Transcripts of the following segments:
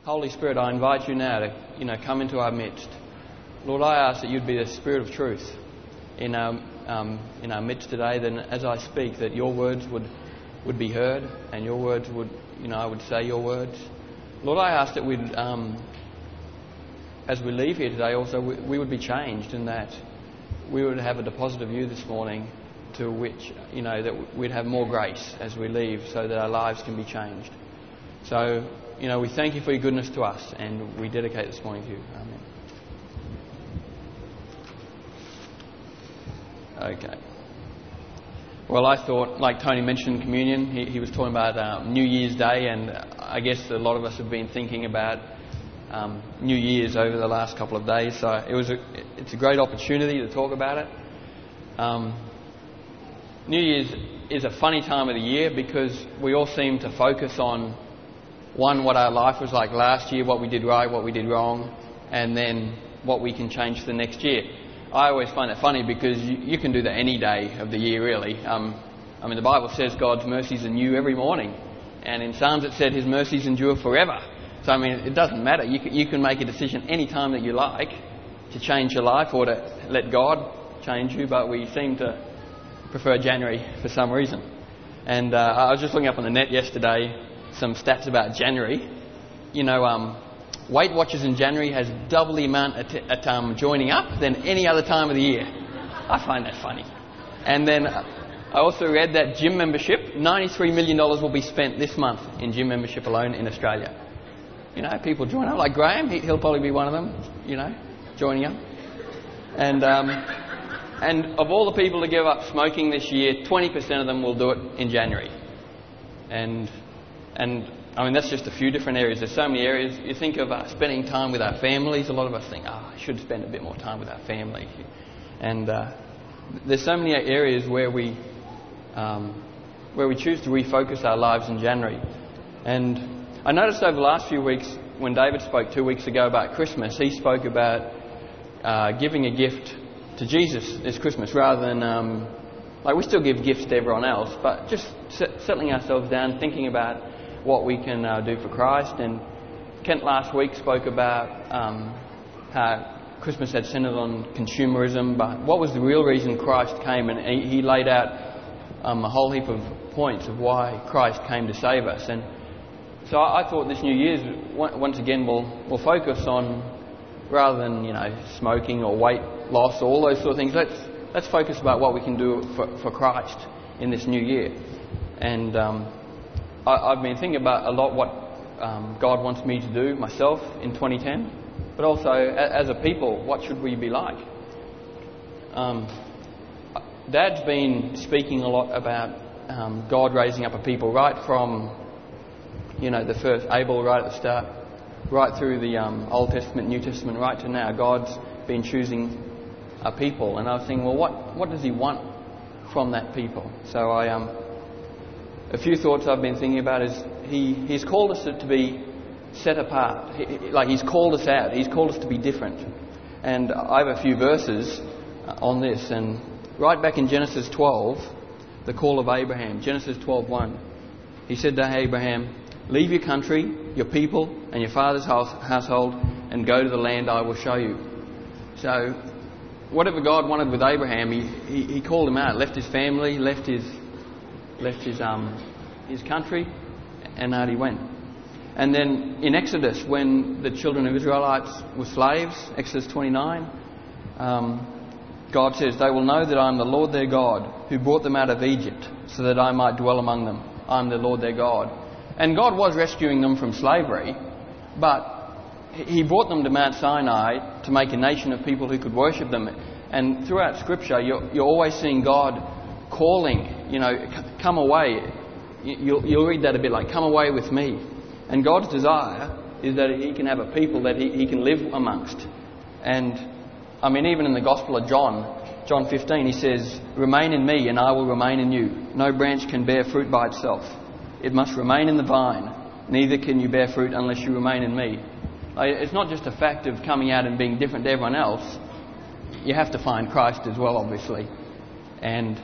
Holy Spirit, I invite you now to, come into our midst. Lord, I ask that you'd be the Spirit of truth in our midst today. Then, as I speak, that your words would be heard, and your words would, I would say your words. Lord, I ask that we'd, as we leave here today, also we would be changed, and that we would have a deposit of you this morning, to which, that we'd have more grace as we leave, so that our lives can be changed. So, we thank you for your goodness to us, and we dedicate this morning to you. Amen. Okay. Well, I thought, like Tony mentioned, communion. He was talking about New Year's Day, and I guess a lot of us have been thinking about New Year's over the last couple of days. So it's a great opportunity to talk about it. New Year's is a funny time of the year because we all seem to focus on what our life was like last year, what we did right, what we did wrong, and then what we can change for the next year. I always find it funny because you can do that any day of the year, really. The Bible says God's mercies are new every morning, and in Psalms it said His mercies endure forever. So, it doesn't matter. You can make a decision any time that you like to change your life or to let God change you, but we seem to prefer January for some reason. And I was just looking up on the net yesterday some stats about January. Weight Watchers in January has double the amount at joining up than any other time of the year. I find that funny. And then I also read that gym membership, $93 million will be spent this month in gym membership alone in Australia. People join up, like Graham, he'll probably be one of them, joining up. And of all the people to give up smoking this year, 20% of them will do it in January. And that's just a few different areas. There's so many areas. You think of spending time with our families. A lot of us think, I should spend a bit more time with our family. And there's so many areas where we choose to refocus our lives in January. And I noticed over the last few weeks, when David spoke 2 weeks ago about Christmas, he spoke about giving a gift to Jesus this Christmas, rather than we still give gifts to everyone else, but just settling ourselves down, thinking about what we can do for Christ. And Kent last week spoke about how Christmas had centred on consumerism, but what was the real reason Christ came, and he laid out a whole heap of points of why Christ came to save us. And so I thought this New Year's, once again, we'll focus on, rather than smoking or weight loss or all those sort of things, let's focus about what we can do for Christ in this new year. And I've been thinking about a lot what God wants me to do myself in 2010, but also as a people, what should we be like? Dad's been speaking a lot about God raising up a people, right from the first Abel right at the start, right through the Old Testament, New Testament, right to now. God's been choosing a people, and I was thinking, well, what does He want from that people? So a few thoughts I've been thinking about is He's called us to be set apart. He's called us out. He's called us to be different. And I have a few verses on this. And right back in Genesis 12, the call of Abraham, Genesis 12:1, He said to Abraham, "Leave your country, your people, and your father's household, and go to the land I will show you." So, whatever God wanted with Abraham, He called him out, left his family, left his country, and out he went. And then in Exodus, when the children of Israelites were slaves, Exodus 29, God says, "They will know that I am the Lord their God, who brought them out of Egypt, so that I might dwell among them. I am the Lord their God." And God was rescuing them from slavery, but He brought them to Mount Sinai to make a nation of people who could worship them. And throughout Scripture, you're always seeing God calling, come away. You'll read that a bit like, "Come away with me." And God's desire is that He can have a people that He can live amongst. And even in the Gospel of John 15, He says, "Remain in me and I will remain in you. No branch can bear fruit by itself. It must remain in the vine. Neither can you bear fruit unless you remain in me." It's not just a fact of coming out and being different to everyone else. You have to find Christ as well, obviously. And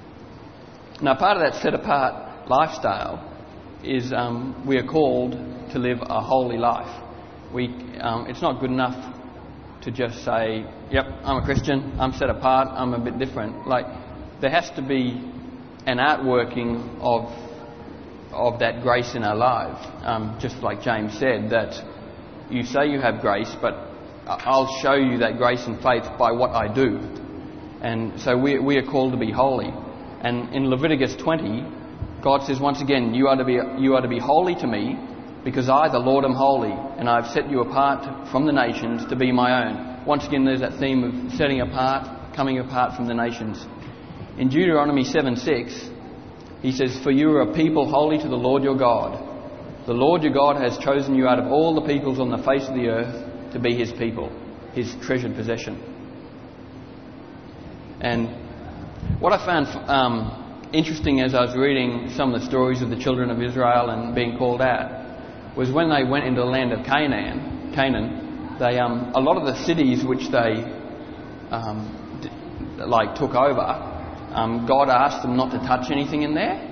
now part of that set-apart lifestyle is we are called to live a holy life. It's not good enough to just say, yep, I'm a Christian, I'm set apart, I'm a bit different. Like, there has to be an outworking of that grace in our lives. Just like James said, that you say you have grace, but I'll show you that grace and faith by what I do. And so we are called to be holy. And in Leviticus 20, God says once again, you are to be holy to me, because I, the Lord, am holy, and I have set you apart from the nations to be my own. Once again, there's that theme of setting apart, coming apart from the nations. In Deuteronomy 7:6, he says, "For you are a people holy to the Lord your God. The Lord your God has chosen you out of all the peoples on the face of the earth to be his people, his treasured possession." And what I found interesting as I was reading some of the stories of the children of Israel and being called out was when they went into the land of Canaan, they a lot of the cities which they took over, God asked them not to touch anything in there.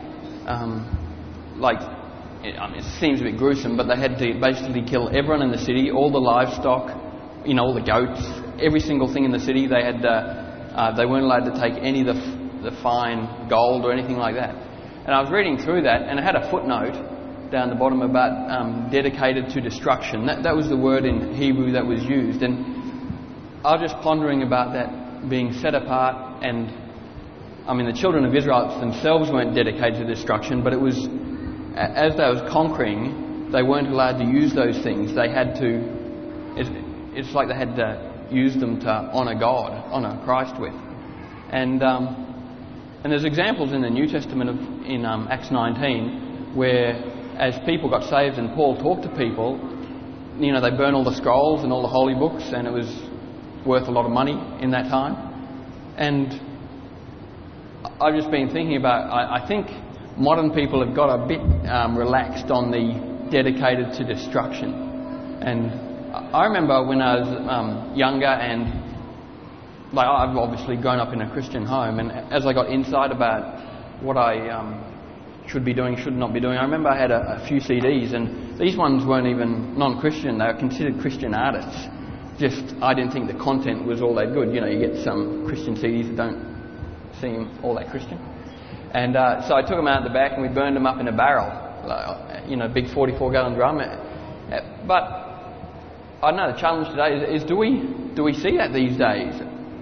It seems a bit gruesome, but they had to basically kill everyone in the city, all the livestock, all the goats, every single thing in the city. They had they weren't allowed to take any of the fine gold or anything like that. And I was reading through that, and it had a footnote down the bottom about dedicated to destruction. That was the word in Hebrew that was used. And I was just pondering about that being set apart. And the children of Israel themselves weren't dedicated to destruction, but it was as they was conquering, they weren't allowed to use those things. They had to. It's like they had to use them to honour God, honour Christ with. And there's examples in the New Testament in Acts 19 where, as people got saved and Paul talked to people, they burned all the scrolls and all the holy books, and it was worth a lot of money in that time. And I've just been thinking about, I think modern people have got a bit relaxed on the dedicated to destruction. And I remember when I was younger, and I've obviously grown up in a Christian home, and as I got insight about what I should be doing, should not be doing, I remember I had a few CDs, and these ones weren't even non-Christian, they were considered Christian artists. Just, I didn't think the content was all that good. You get some Christian CDs that don't seem all that Christian. And so I took them out the back and we burned them up in a barrel, big 44-gallon drum. But I know the challenge today is do we see that these days?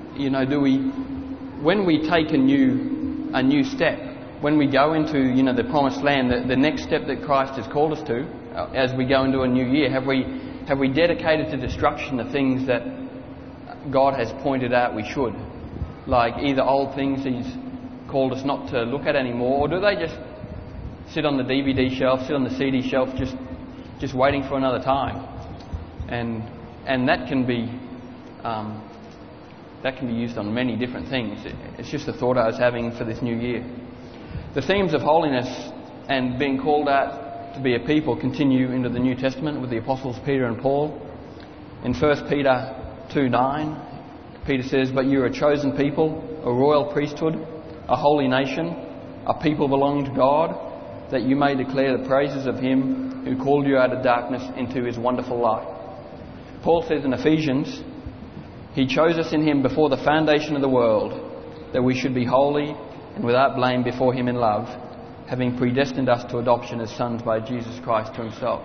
When we take a new step, when we go into the promised land, the next step that Christ has called us to, as we go into a new year, have we dedicated to destruction the things that God has pointed out we should? Like either old things He's called us not to look at anymore, or do they just sit on the DVD shelf, sit on the CD shelf, just waiting for another time? And that can be used on many different things. It's just a thought I was having for this new year. The themes of holiness and being called out to be a people continue into the New Testament with the Apostles Peter and Paul. In 1 Peter 2:9, Peter says, "But you are a chosen people, a royal priesthood, a holy nation, a people belonging to God, that you may declare the praises of Him who called you out of darkness into His wonderful light." Paul says in Ephesians, "He chose us in Him before the foundation of the world, that we should be holy and without blame before Him in love, having predestined us to adoption as sons by Jesus Christ to Himself."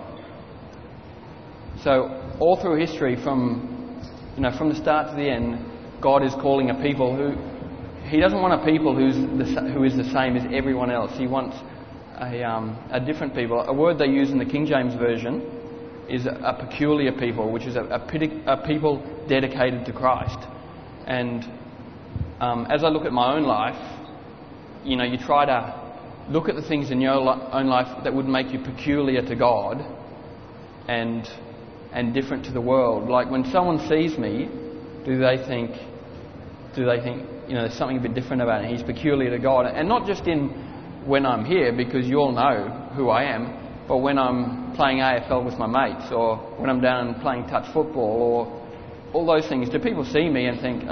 So all through history, from the start to the end, God is calling a people who He doesn't want a people who is the same as everyone else. He wants a different people. A word they use in the King James Version is a peculiar people, which is a people dedicated to Christ. And as I look at my own life, you try to look at the things in your own life that would make you peculiar to God and different to the world. Like when someone sees me, do they think there's something a bit different about it? He's peculiar to God, and not just in when I'm here, because you all know who I am, but when I'm playing AFL with my mates, or when I'm down playing touch football, or all those things. Do people see me and think,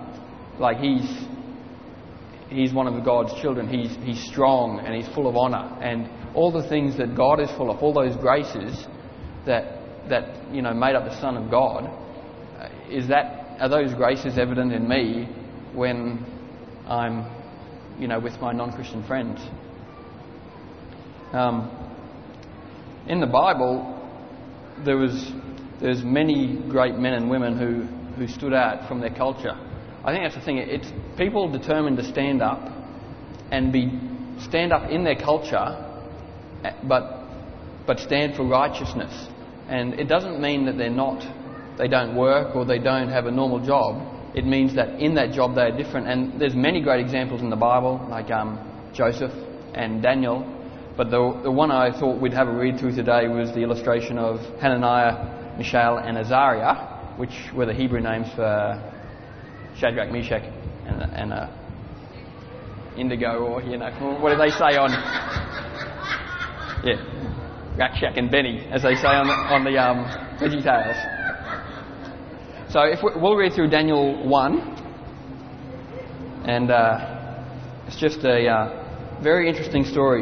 he's one of God's children, he's strong and he's full of honour, and all the things that God is full of, all those graces, that made up the Son of God, are those graces evident in me when I'm with my non-Christian friends? In the Bible, there's many great men and women who stood out from their culture. I think that's the thing. It's people determined to stand up in their culture, but stand for righteousness. And it doesn't mean that they don't work or they don't have a normal job. It means that in that job they are different. And there's many great examples in the Bible, like Joseph and Daniel. But the one I thought we'd have a read through today was the illustration of Hananiah, Mishael and Azariah, which were the Hebrew names for Shadrach, Meshach and Indigo, or what do they say on? Yeah, Rakshak and Benny, as they say on the Veggie Tales. So we'll read through Daniel 1, and it's just a very interesting story.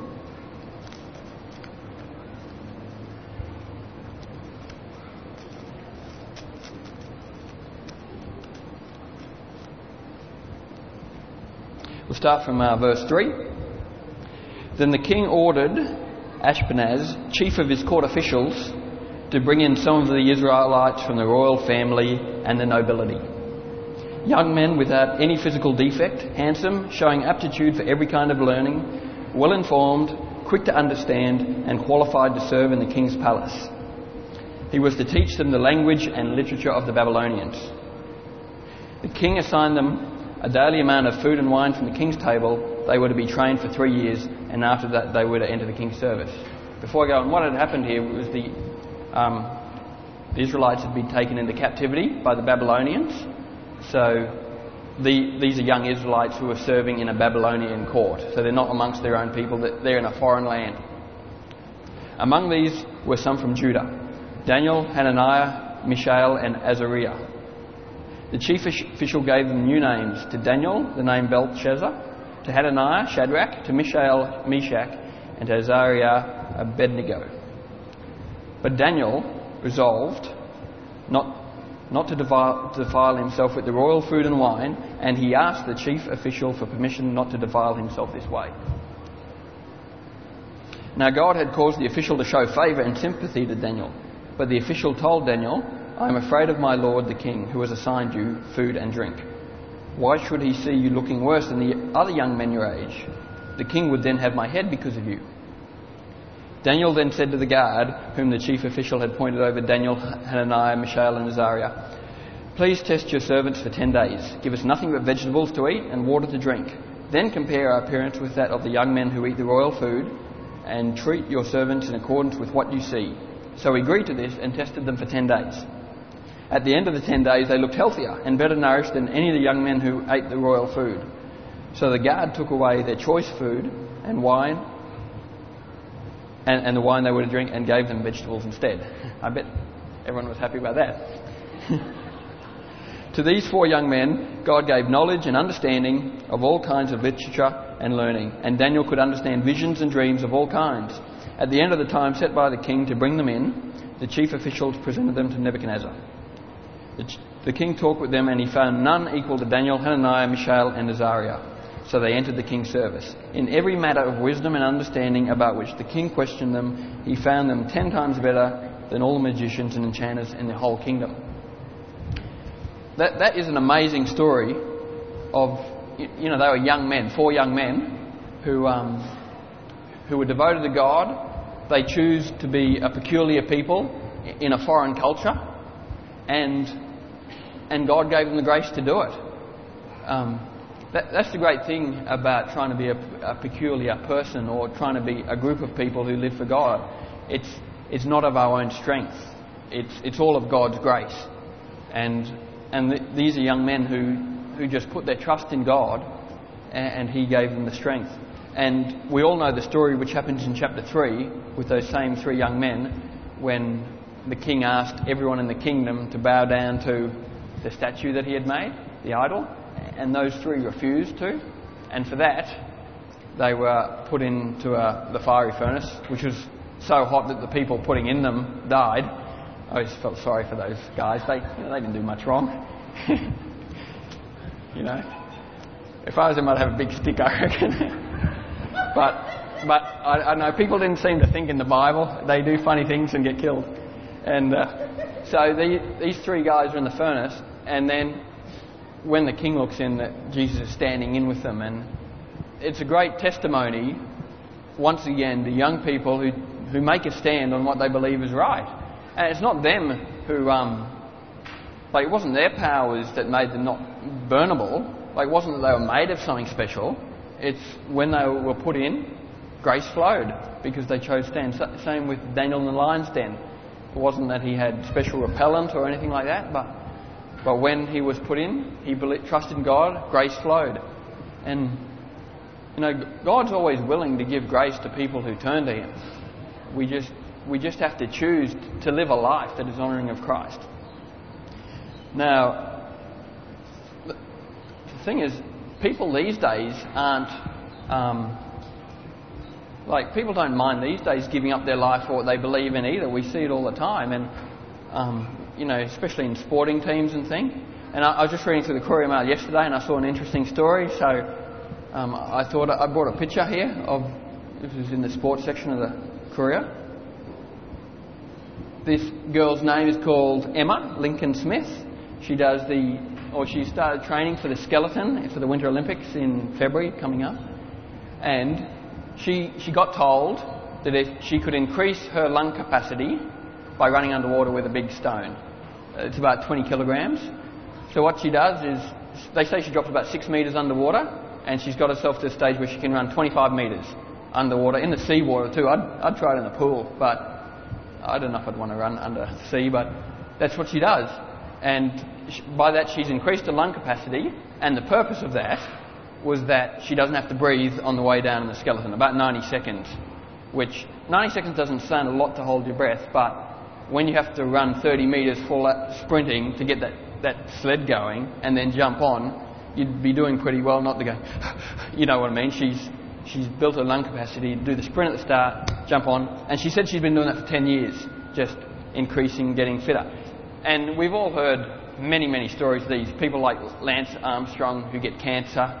We'll start from verse 3. Then the king ordered Ashpenaz, chief of his court officials, to bring in some of the Israelites from the royal family and the nobility. Young men without any physical defect, handsome, showing aptitude for every kind of learning, well informed, quick to understand, and qualified to serve in the king's palace. He was to teach them the language and literature of the Babylonians. The king assigned them a daily amount of food and wine from the king's table. They were to be trained for 3 years, and after that they were to enter the king's service. Before I go on, what had happened here was the Israelites had been taken into captivity by the Babylonians. So these are young Israelites who are serving in a Babylonian court. So they're not amongst their own people, they're in a foreign land. Among these were some from Judah: Daniel, Hananiah, Mishael and Azariah. The chief official gave them new names. To Daniel, the name Belteshazzar; to Hananiah, Shadrach; to Mishael, Meshach; and to Azariah, Abednego. But Daniel resolved not to defile himself with the royal food and wine, and he asked the chief official for permission not to defile himself this way. Now God had caused the official to show favour and sympathy to Daniel, but the official told Daniel, "I am afraid of my lord the king, who has assigned you food and drink. Why should he see you looking worse than the other young men your age? The king would then have my head because of you." Daniel then said to the guard, whom the chief official had pointed over Daniel, Hananiah, Mishael and Azariah, "Please test your servants for 10 days. Give us nothing but vegetables to eat and water to drink. Then compare our appearance with that of the young men who eat the royal food, and treat your servants in accordance with what you see." So he agreed to this and tested them for 10 days. At the end of the 10 days they looked healthier and better nourished than any of the young men who ate the royal food. So the guard took away their choice food and wine, and the wine they were to drink, and gave them vegetables instead. I bet everyone was happy about that. To these 4 young men, God gave knowledge and understanding of all kinds of literature and learning, and Daniel could understand visions and dreams of all kinds. At the end of the time set by the king to bring them in, the chief officials presented them to Nebuchadnezzar. The king talked with them, and he found none equal to Daniel, Hananiah, Mishael and Azariah. So they entered the king's service. In every matter of wisdom and understanding about which the king questioned them, he found them 10 times better than all the magicians and enchanters in the whole kingdom. That is an amazing story of, they were young men, 4 young men who were devoted to God. They choose to be a peculiar people in a foreign culture, and God gave them the grace to do it. That's the great thing about trying to be a peculiar person, or trying to be a group of people who live for God. It's not of our own strength. It's all of God's grace. And these are young men who just put their trust in God, and He gave them the strength. And we all know the story which happens in chapter 3 with those same 3 young men, when the king asked everyone in the kingdom to bow down to the statue that he had made, the idol, and those 3 refused to, and for that they were put into the fiery furnace, which was so hot that the people putting in them died. I always felt sorry for those guys. They didn't do much wrong. If I was them, I'd have a big stick, I reckon. But I know people didn't seem to think in the Bible. They do funny things and get killed. And so these three guys are in the furnace, and then when the king looks in, that Jesus is standing in with them, and it's a great testimony. Once again, the young people who make a stand on what they believe is right. And it's not them who, it wasn't their powers that made them not burnable. It wasn't that they were made of something special. It's when they were put in, grace flowed because they chose to stand. Same with Daniel in the lion's den. It wasn't that he had special repellent or anything like that, but when he was put in, he trusted in God, grace flowed. And God's always willing to give grace to people who turn to Him. We just have to choose to live a life that is honouring of Christ. Now, the thing is, people these days aren't people don't mind these days giving up their life for what they believe in either. We see it all the time, and especially in sporting teams and things. And I was just reading through the Courier Mail yesterday, and I saw an interesting story. So I thought I brought a picture here of this is in the sports section of the Courier. This girl's name is called Emma Lincoln Smith. She started training for the skeleton for the Winter Olympics in February coming up, and she got told that if she could increase her lung capacity by running underwater with a big stone. It's about 20 kilograms. So what she does is, they say she drops about 6 metres underwater, and she's got herself to a stage where she can run 25 metres underwater, in the seawater too. I'd try it in the pool, but I don't know if I'd want to run under the sea, but that's what she does. And by that she's increased her lung capacity, and the purpose of that was that she doesn't have to breathe on the way down in the skeleton, about 90 seconds, which 90 seconds doesn't sound a lot to hold your breath, but when you have to run 30 metres full sprinting to get that sled going and then jump on, you'd be doing pretty well not to go, you know what I mean? She's built her lung capacity to do the sprint at the start, jump on, and she said she'd been doing that for 10 years, just increasing, getting fitter. And we've all heard many, many stories of these. People like Lance Armstrong who get cancer.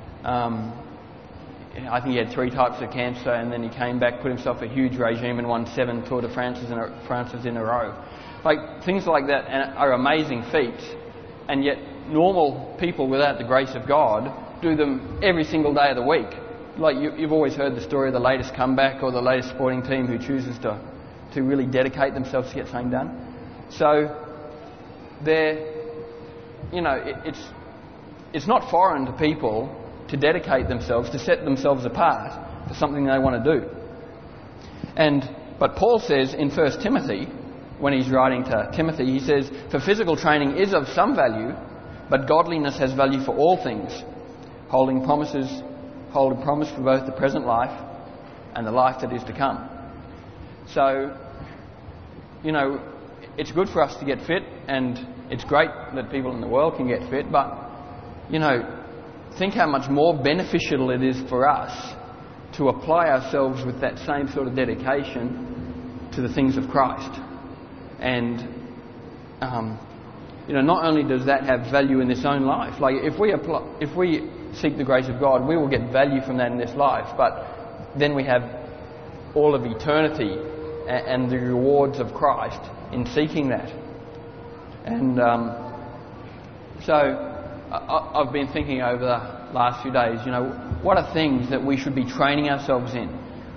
I think he had 3 types of cancer, and then he came back, put himself a huge regime and won 7 Tour de France's in a row. Things like that are amazing feats, and yet normal people without the grace of God do them every single day of the week. You've always heard the story of the latest comeback or the latest sporting team who chooses to really dedicate themselves to get something done. So it's not foreign to people to dedicate themselves, to set themselves apart for something they want to do. But Paul says in 1 Timothy, when he's writing to Timothy, he says, "For physical training is of some value, but godliness has value for all things, holding promise for both the present life and the life that is to come." So, it's good for us to get fit, and it's great that people in the world can get fit, but, think how much more beneficial it is for us to apply ourselves with that same sort of dedication to the things of Christ. And, not only does that have value in this own life, if we seek the grace of God, we will get value from that in this life, but then we have all of eternity and the rewards of Christ in seeking that. And so I've been thinking over the last few days, what are things that we should be training ourselves in?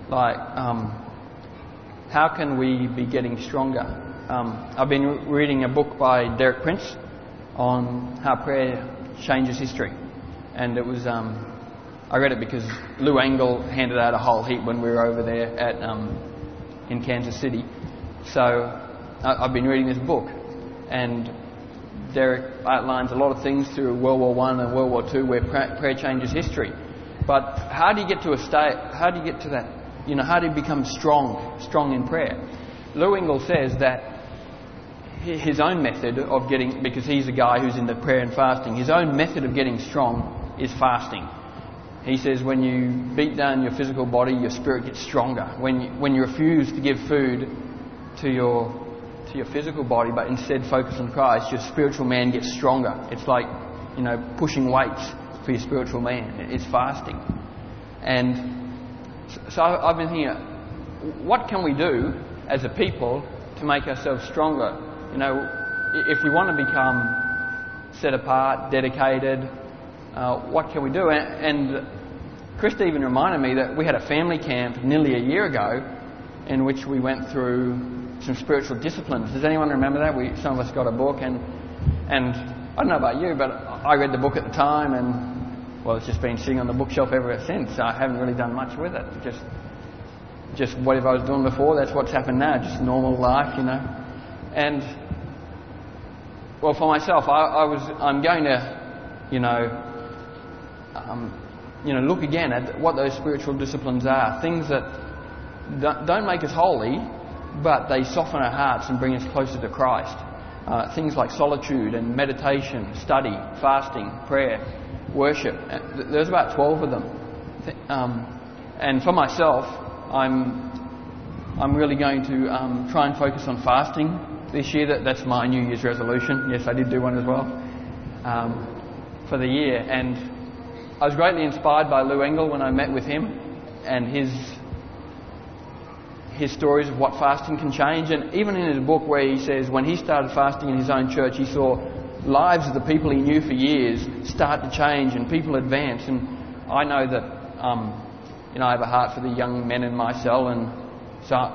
How can we be getting stronger? I've been reading a book by Derek Prince on how prayer changes history. And it was, I read it because Lou Engle handed out a whole heap when we were over there in Kansas City. So I've been reading this book, and Derek outlines a lot of things through World War I and World War II where prayer changes history. But how do you get to how do you get to that? How do you become strong in prayer? Lou Engle says that his own method of because he's a guy who's into prayer and fasting, his own method of getting strong is fasting. He says when you beat down your physical body, your spirit gets stronger. When you refuse to give food to your physical body, but instead focus on Christ, your spiritual man gets stronger. It's like, pushing weights for your spiritual man. It's fasting. And so I've been thinking, what can we do as a people to make ourselves stronger? If we want to become set apart, dedicated, what can we do? And Christa even reminded me that we had a family camp nearly a year ago in which we went through some spiritual disciplines. Does anyone remember that? Some of us got a book, and I don't know about you, but I read the book at the time, and it's just been sitting on the bookshelf ever since. I haven't really done much with it. Just whatever I was doing before, that's what's happened now. Just normal life, And for myself, I'm going to, look again at what those spiritual disciplines are. Things that don't make us holy, but they soften our hearts and bring us closer to Christ. Things like solitude and meditation, study, fasting, prayer, worship. There's about 12 of them. And for myself, I'm really going to try and focus on fasting this year. That's my New Year's resolution. Yes, I did do one as well for the year. And I was greatly inspired by Lou Engle when I met with him, and his stories of what fasting can change. And even in his book where he says when he started fasting in his own church, he saw lives of the people he knew for years start to change and people advance. And I know that I have a heart for the young men in my cell, and so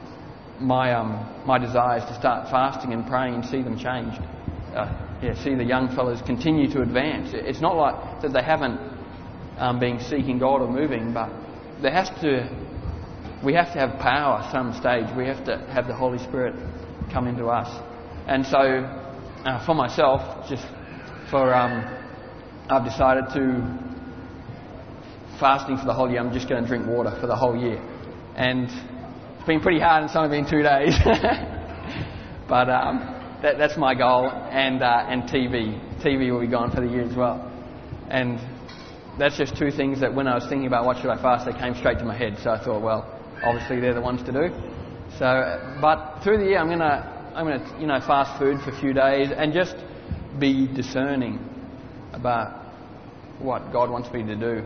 my desire is to start fasting and praying and see them changed. See the young fellows continue to advance. It's not like that they haven't been seeking God or moving, but we have to have power at some stage. We have to have the Holy Spirit come into us. And so, for myself, I've decided to fasting for the whole year. I'm just going to drink water for the whole year, and it's been pretty hard. It's only been 2 days, but that's my goal. And TV will be gone for the year as well. And that's just two things that when I was thinking about what should I fast, they came straight to my head. So I thought, obviously they're the ones to do. So, but through the year, I'm gonna fast food for a few days and just be discerning about what God wants me to do.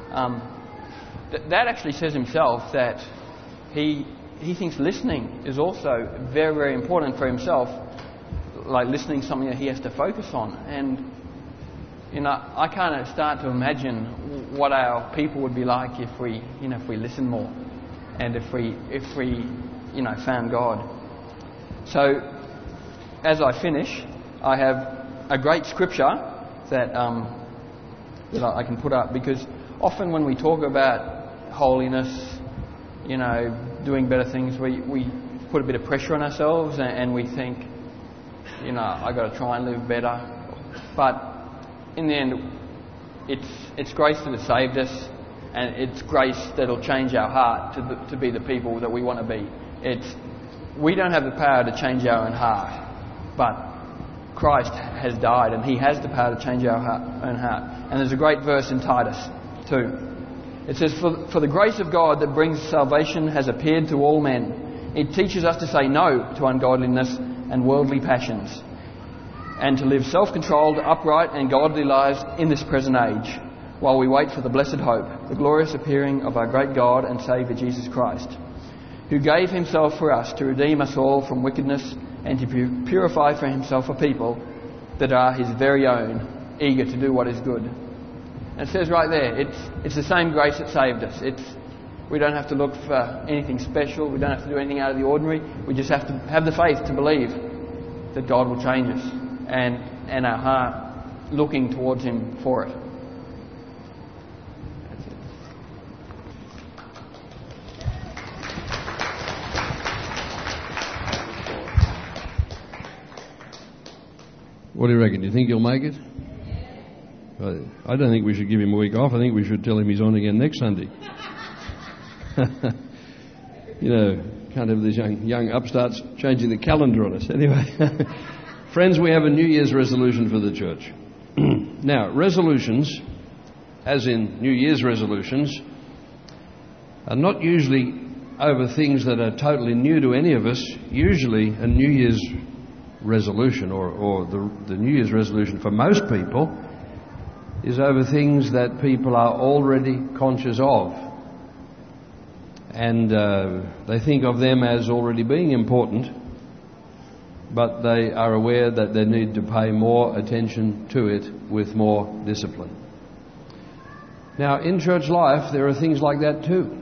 That actually says himself that he thinks listening is also very, very important for himself. Like listening is something that he has to focus on. And I kind of start to imagine what our people would be like if we listened more, and if we found God. So, as I finish, I have a great scripture that I can put up, because often when we talk about holiness, doing better things, we put a bit of pressure on ourselves, and we think, I've got to try and live better. But in the end, it's grace that has saved us, and it's grace that'll change our heart to be the people that we want to be. We don't have the power to change our own heart, but Christ has died, and He has the power to change our own heart. And there's a great verse in Titus 2. It says, For the grace of God that brings salvation has appeared to all men. It teaches us to say no to ungodliness and worldly passions, and to live self-controlled, upright and godly lives in this present age, while we wait for the blessed hope, the glorious appearing of our great God and Saviour Jesus Christ, who gave Himself for us to redeem us all from wickedness and to purify for Himself a people that are His very own, eager to do what is good. And it says right there, it's the same grace that saved us. We don't have to look for anything special. We don't have to do anything out of the ordinary. We just have to have the faith to believe that God will change us, and our heart looking towards Him for it. That's it. What do you reckon? Do you think he'll make it? I don't think we should give him a week off. I think we should tell him he's on again next Sunday. Can't have these young upstarts changing the calendar on us. Anyway, friends, we have a New Year's resolution for the church. Now, resolutions as in New Year's resolutions, are not usually over things that are totally new to any of us. Usually a New Year's resolution, or the New Year's resolution for most people, is over things that people are already conscious of. And they think of them as already being important, but they are aware that they need to pay more attention to it with more discipline. Now, in church life, there are things like that too.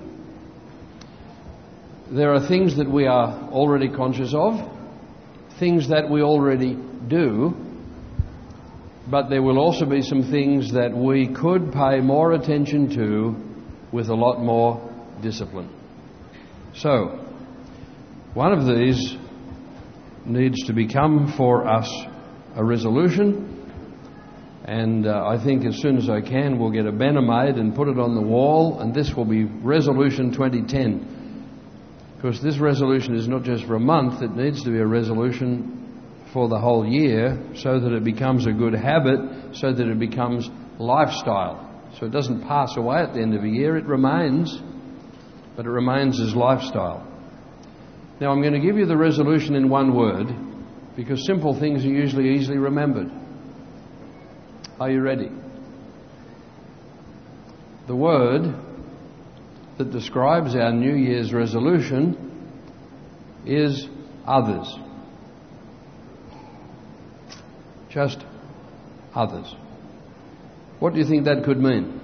There are things that we are already conscious of, things that we already do, but there will also be some things that we could pay more attention to with a lot more discipline. So, one of these needs to become for us a resolution, and I think as soon as I can we'll get a banner made and put it on the wall, and this will be Resolution 2010. Because this resolution is not just for a month, it needs to be a resolution for the whole year, so that it becomes a good habit, so that it becomes lifestyle. So it doesn't pass away at the end of a year, it remains, but it remains as lifestyle. Now I'm going to give you the resolution in one word, because simple things are usually easily remembered. Are you ready? The word that describes our New Year's resolution is others. Just others. What do you think that could mean?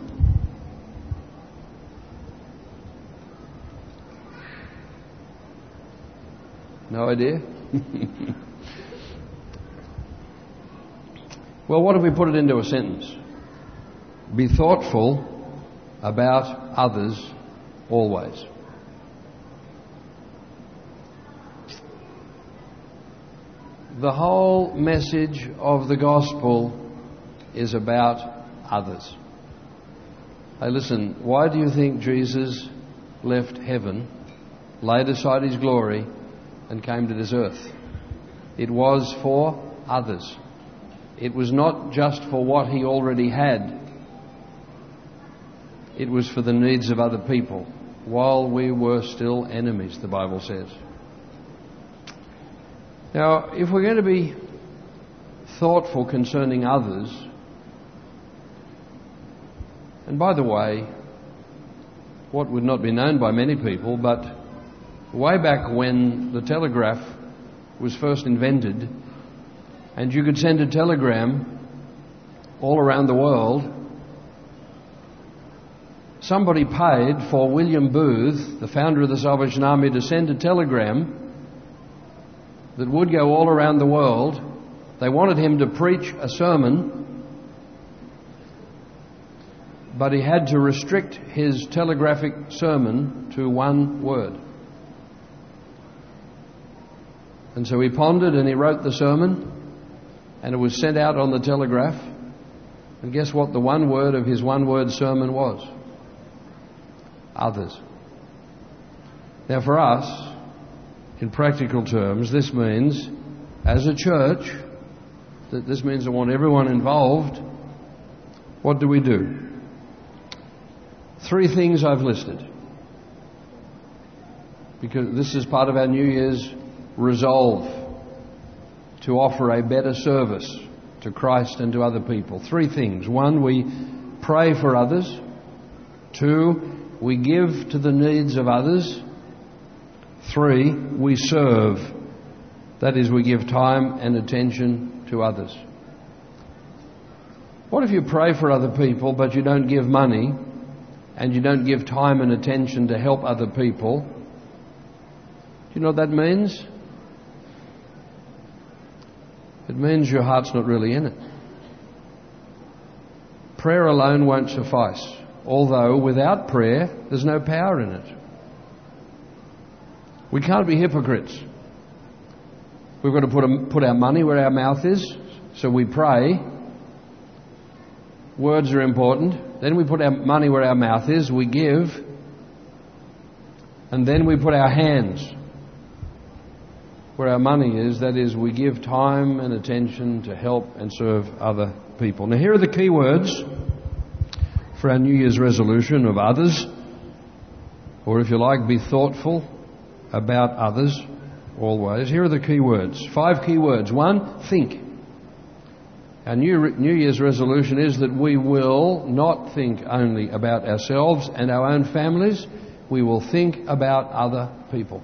No idea? Well, what if we put it into a sentence? Be thoughtful about others always. The whole message of the gospel is about others. Hey, listen, why do you think Jesus left heaven, laid aside his glory, and came to this earth? It was for others. It was not just for what he already had. It was for the needs of other people, while we were still enemies, the Bible says. Now, if we're going to be thoughtful concerning others, and by the way, what would not be known by many people, but way back when the telegraph was first invented, and you could send a telegram all around the world, somebody paid for William Booth, the founder of the Salvation Army, to send a telegram that would go all around the world. They wanted him to preach a sermon, but he had to restrict his telegraphic sermon to one word. And so he pondered and he wrote the sermon, and it was sent out on the telegraph. And guess what the one word of his one-word sermon was? Others. Now for us, in practical terms, this means, as a church, that this means I want everyone involved. What do we do? 3 things I've listed, because this is part of our New Year's resolve to offer a better service to Christ and to other people. 3 things. 1, we pray for others. 2, we give to the needs of others. 3, we serve. That is, we give time and attention to others. What if you pray for other people but you don't give money and you don't give time and attention to help other people? Do you know what that means? It means your heart's not really in it. Prayer alone won't suffice, although without prayer there's no power in it. We can't be hypocrites. We've got to put our money where our mouth is, so we pray. Words are important. Then we put our money where our mouth is, we give. And then we put our hands where our money is, that is, we give time and attention to help and serve other people. Now here are the key words for our New Year's resolution of others, or if you like, be thoughtful about others always. Here are the key words. 5 key words. 1, think. Our New Year's resolution is that we will not think only about ourselves and our own families. We will think about other people.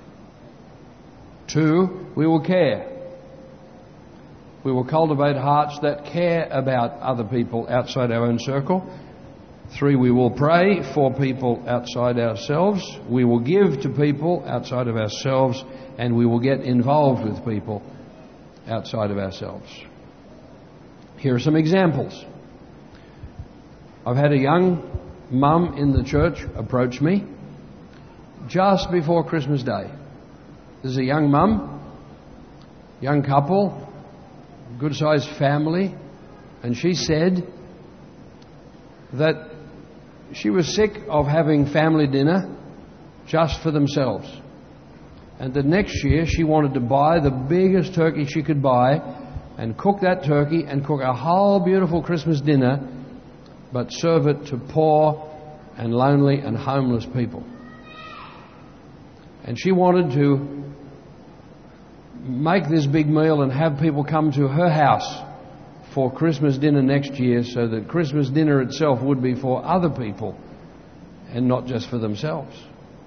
2, we will care. We will cultivate hearts that care about other people outside our own circle. 3, we will pray for people outside ourselves. We will give to people outside of ourselves, and we will get involved with people outside of ourselves. Here are some examples. I've had a young mum in the church approach me just before Christmas Day. This is a young mum, young couple, good-sized family, and she said that she was sick of having family dinner just for themselves, and that next year she wanted to buy the biggest turkey she could buy and cook that turkey and cook a whole beautiful Christmas dinner, but serve it to poor and lonely and homeless people. And she wanted to make this big meal and have people come to her house for Christmas dinner next year, so that Christmas dinner itself would be for other people and not just for themselves.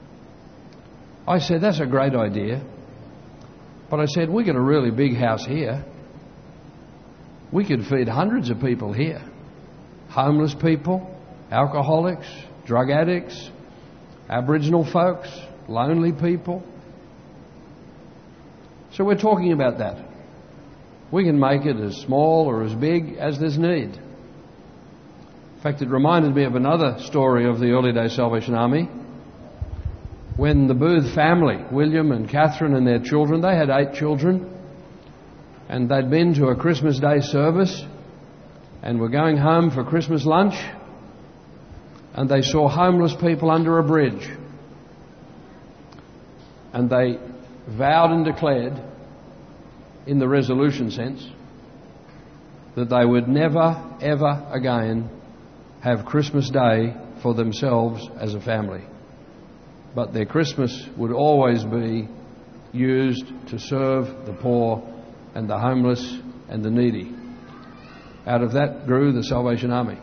I said, that's a great idea. But I said, we got a really big house here. We could feed hundreds of people here. Homeless people, alcoholics, drug addicts, Aboriginal folks, lonely people. So we're talking about that. We can make it as small or as big as there's need. In fact, it reminded me of another story of the early day Salvation Army. When the Booth family, William and Catherine and their children, they had 8 children, and they'd been to a Christmas Day service and were going home for Christmas lunch, and they saw homeless people under a bridge. And they vowed and declared, in the resolution sense, that they would never, ever again have Christmas Day for themselves as a family. But their Christmas would always be used to serve the poor and the homeless and the needy. Out of that grew the Salvation Army.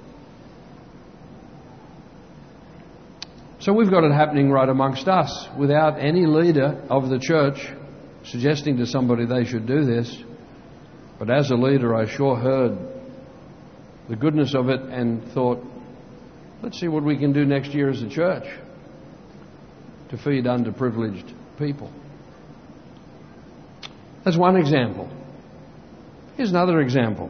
So we've got it happening right amongst us, without any leader of the church suggesting to somebody they should do this. But as a leader, I sure heard the goodness of it and thought, let's see what we can do next year as a church to feed underprivileged people. That's one example. Here's another example.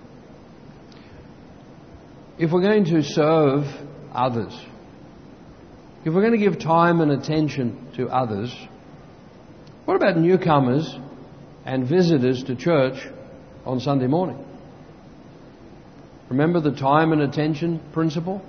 If we're going to serve others, if we're going to give time and attention to others, what about newcomers and visitors to church on Sunday morning? Remember the time and attention principle?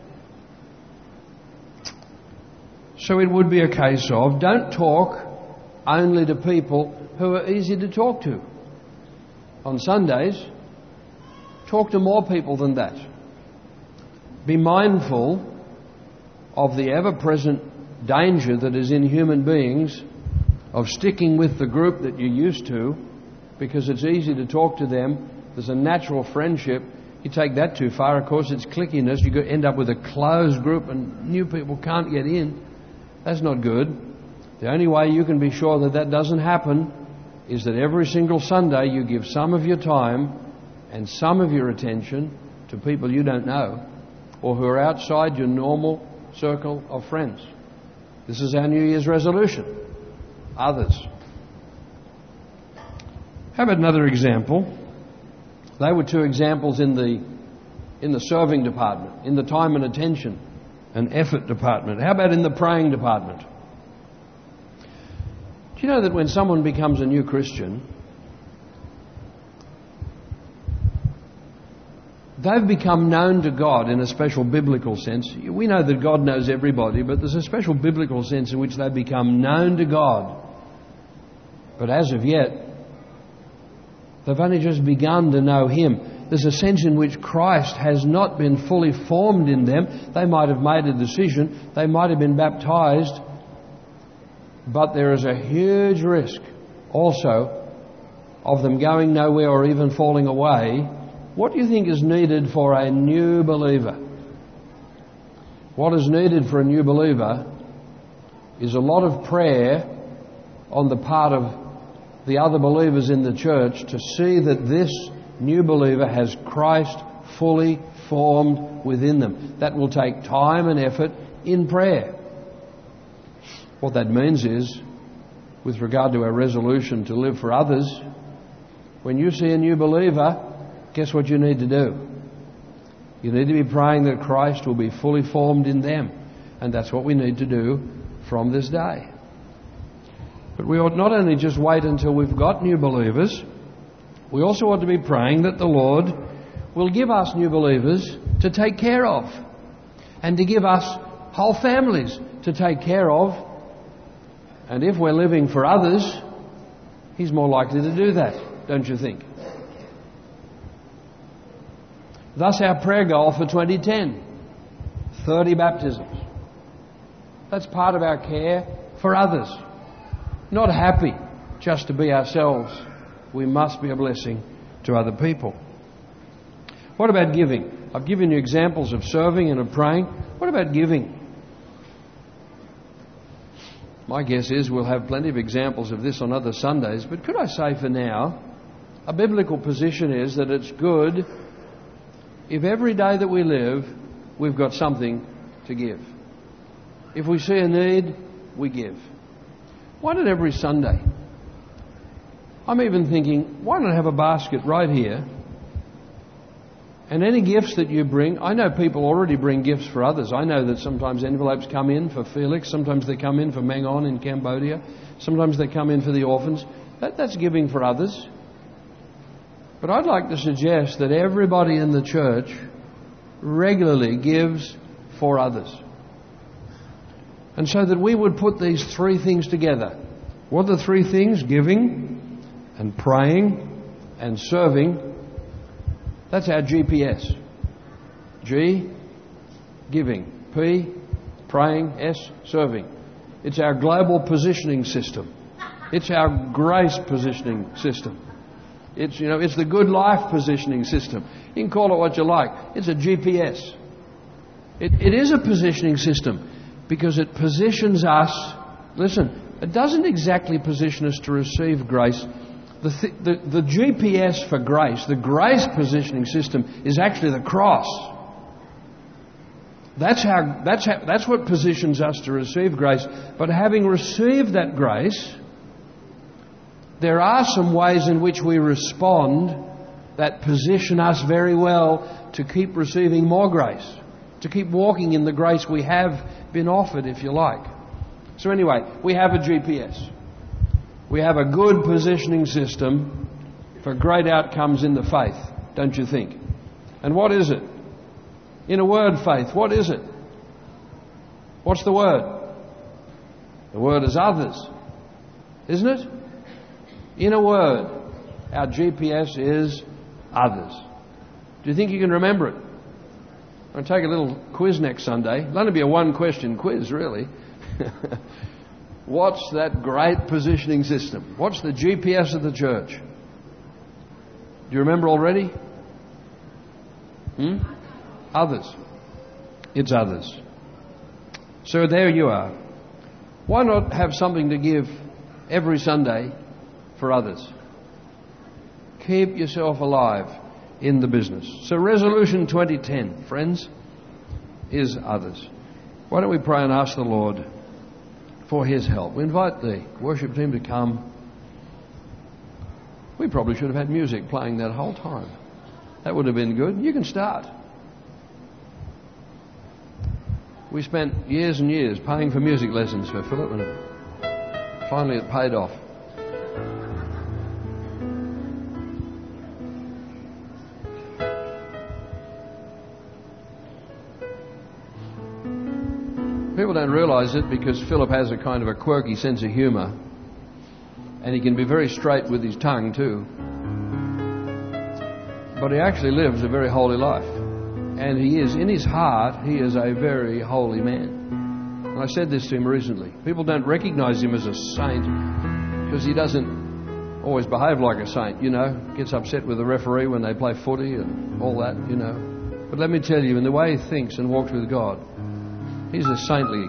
So it would be a case of, don't talk only to people who are easy to talk to. On Sundays, talk to more people than that. Be mindful of the ever-present danger that is in human beings of sticking with the group that you're used to, because it's easy to talk to them. There's a natural friendship. You take that too far, of course, it's clickiness. You end up with a closed group and new people can't get in. That's not good. The only way you can be sure that that doesn't happen is that every single Sunday you give some of your time and some of your attention to people you don't know or who are outside your normal circle of friends. This is our New Year's resolution. Others. How about another example? They were 2 examples in the serving department, in the time and attention and effort department. How about in the praying department? Do you know that when someone becomes a new Christian, they've become known to God in a special biblical sense? We know that God knows everybody, but there's a special biblical sense in which they become known to God. But as of yet, they've only just begun to know Him. there's a sense in which Christ has not been fully formed in them. They might have made a decision, they might have been baptized, but there is a huge risk also of them going nowhere or even falling away. What do you think is needed for a new believer? What is needed for a new believer is a lot of prayer on the part of the other believers in the church to see that this new believer has Christ fully formed within them. That will take time and effort in prayer. What that means is, with regard to our resolution to live for others, when you see a new believer, guess what you need to do? You need to be praying that Christ will be fully formed in them. And that's what we need to do from this day. But we ought not only just wait until we've got new believers, we also ought to be praying that the Lord will give us new believers to take care of, and to give us whole families to take care of. And if we're living for others, He's more likely to do that, don't you think? Thus our prayer goal for 2010, 30 baptisms. That's part of our care for others. Not happy just to be ourselves. We must be a blessing to other people. What about giving? I've given you examples of serving and of praying. What about giving? My guess is we'll have plenty of examples of this on other Sundays, but could I say for now, a biblical position is that it's good if every day that we live, we've got something to give. If we see a need, we give. Why not every Sunday? I'm even thinking, why not have a basket right here? And any gifts that you bring, I know people already bring gifts for others. I know that sometimes envelopes come in for Felix, sometimes they come in for Mengon in Cambodia, sometimes they come in for the orphans. That's giving for others. But I'd like to suggest that everybody in the church regularly gives for others. And so that we would put these three things together. What are the three things? Giving and praying and serving. That's our GPS. G, giving. P, praying. S, serving. It's our global positioning system. It's our grace positioning system. It's the good life positioning system. You can call it what you like. It's a GPS. It is a positioning system because it positions us. Listen, it doesn't exactly position us to receive grace. The GPS for grace, the grace positioning system, is actually the cross. That's what positions us to receive grace. But having received that grace, there are some ways in which we respond that position us very well to keep receiving more grace, to keep walking in the grace we have been offered, if you like. So anyway, we have a GPS. We have a good positioning system for great outcomes in the faith, don't you think? And what is it? In a word, faith, what is it? What's the word? The word is others, isn't it? In a word, our GPS is others. Do you think you can remember it? I'll take a little quiz next Sunday. It'll only be a one-question quiz, really. What's that great positioning system? What's the GPS of the church? Do you remember already? Others. It's others. So there you are. Why not have something to give every Sunday for others? Keep yourself alive in the business. So resolution 2010, friends, is others. Why don't we pray and ask the Lord for His help? We invite the worship team to come. We probably should have had music playing that whole time. That would have been good. You can start. We spent years and years paying for music lessons for Philip, and finally it paid off. People don't realise it because Philip has a kind of a quirky sense of humour, and he can be very straight with his tongue too. but he actually lives a very holy life. And he is, in his heart, he is a very holy man. And I said this to him recently. People don't recognize him as a saint because he doesn't always behave like a saint, you know. Gets upset with the referee when they play footy and all that, you know. But let me tell you, in the way he thinks and walks with God, he's as saintly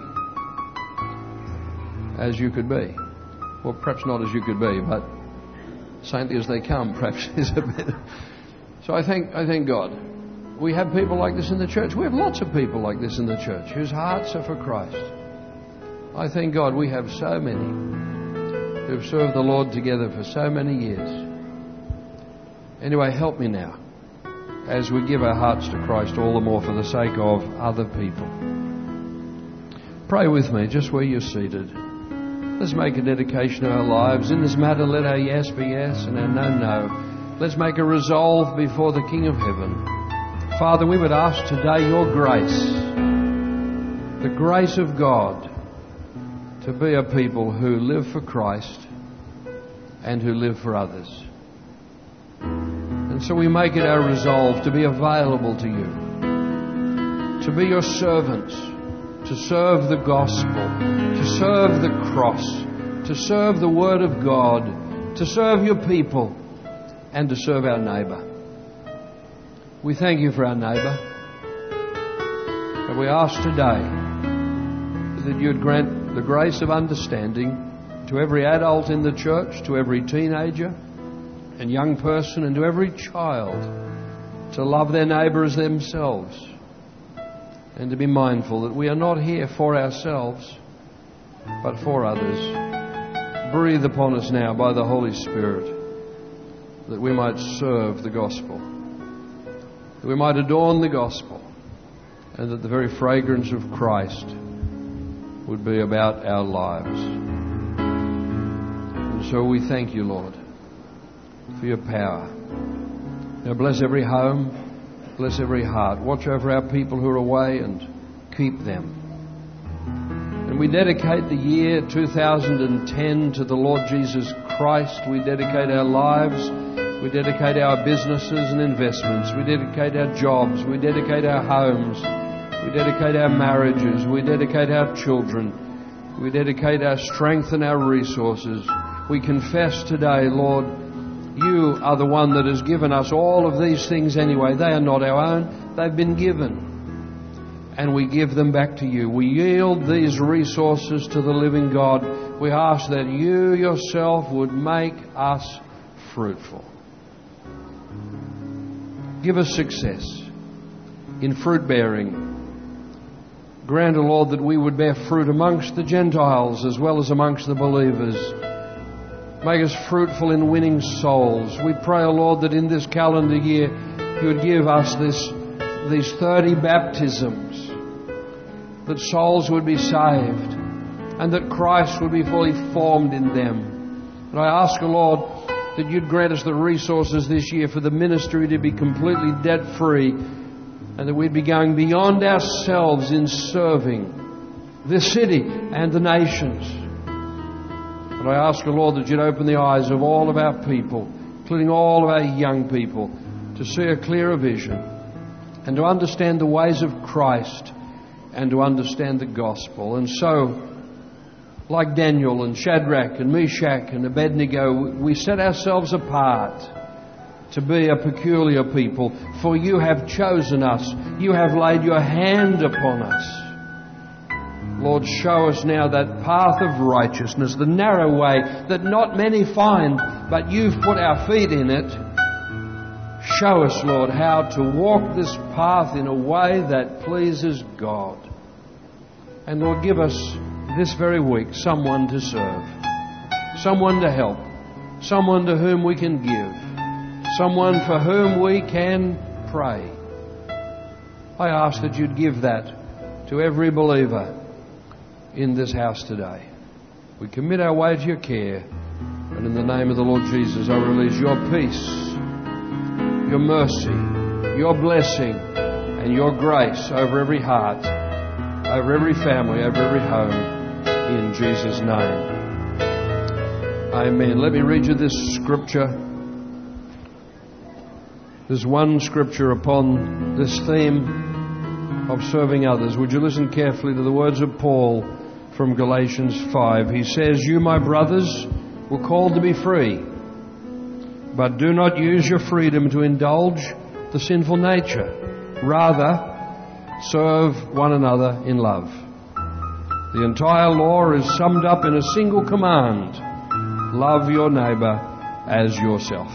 as you could be. Well, perhaps not as you could be, but saintly as they come, perhaps is a bit. So I thank God. We have people like this in the church. We have lots of people like this in the church whose hearts are for Christ. I thank God we have so many who've served the Lord together for so many years. Anyway, help me now as we give our hearts to Christ all the more for the sake of other people. Pray with me just where you're seated. Let's make a dedication of our lives. In this matter, let our yes be yes and our no, no. Let's make a resolve before the King of Heaven. Father, we would ask today your grace, the grace of God, to be a people who live for Christ and who live for others. And so we make it our resolve to be available to you, to be your servants, to serve the gospel, to serve the cross, to serve the Word of God, to serve your people, and to serve our neighbour. We thank you for our neighbour. And we ask today that you'd grant the grace of understanding to every adult in the church, to every teenager and young person, and to every child, to love their neighbour as themselves, and to be mindful that we are not here for ourselves, but for others. Breathe upon us now by the Holy Spirit, that we might serve the gospel, that we might adorn the gospel, and that the very fragrance of Christ would be about our lives. And so we thank you, Lord, for your power. Now bless every home, bless every heart. Watch over our people who are away and keep them. And we dedicate the year 2010 to the Lord Jesus Christ. We dedicate our lives. We dedicate our businesses and investments. We dedicate our jobs. We dedicate our homes. We dedicate our marriages. We dedicate our children. We dedicate our strength and our resources. We confess today, Lord, you are the one that has given us all of these things anyway. They are not our own. They've been given. And we give them back to you. We yield these resources to the living God. We ask that you yourself would make us fruitful. Give us success in fruit bearing. Grant, O Lord, that we would bear fruit amongst the Gentiles as well as amongst the believers. Make us fruitful in winning souls. We pray, O Lord, that in this calendar year you would give us these 30 baptisms, that souls would be saved and that Christ would be fully formed in them. And I ask, O Lord, that you'd grant us the resources this year for the ministry to be completely debt-free, and that we'd be going beyond ourselves in serving this city and the nations. And I ask, O Lord, that you'd open the eyes of all of our people, including all of our young people, to see a clearer vision and to understand the ways of Christ and to understand the gospel. And so, like Daniel and Shadrach and Meshach and Abednego, we set ourselves apart to be a peculiar people, for you have chosen us. You have laid your hand upon us. Lord, show us now that path of righteousness, the narrow way that not many find, but you've put our feet in it. Show us, Lord, how to walk this path in a way that pleases God. And Lord, give us this very week someone to serve, someone to help, someone to whom we can give, someone for whom we can pray. I ask that you'd give that to every believer in this house today. We commit our way to your care, and in the name of the Lord Jesus, I release your peace, your mercy, your blessing, and your grace over every heart, over every family, over every home, in Jesus' name. Amen. Let me read you this scripture. There's one scripture upon this theme of serving others. Would you listen carefully to the words of Paul from Galatians 5? He says, "You, my brothers, were called to be free, but do not use your freedom to indulge the sinful nature. Rather, serve one another in love." The entire law is summed up in a single command: love your neighbour as yourself.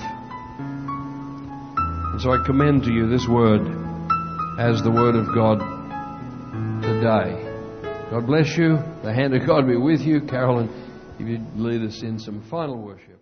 And so I commend to you this word as the word of God today. God bless you. The hand of God be with you. Carolyn, if you'd lead us in some final worship.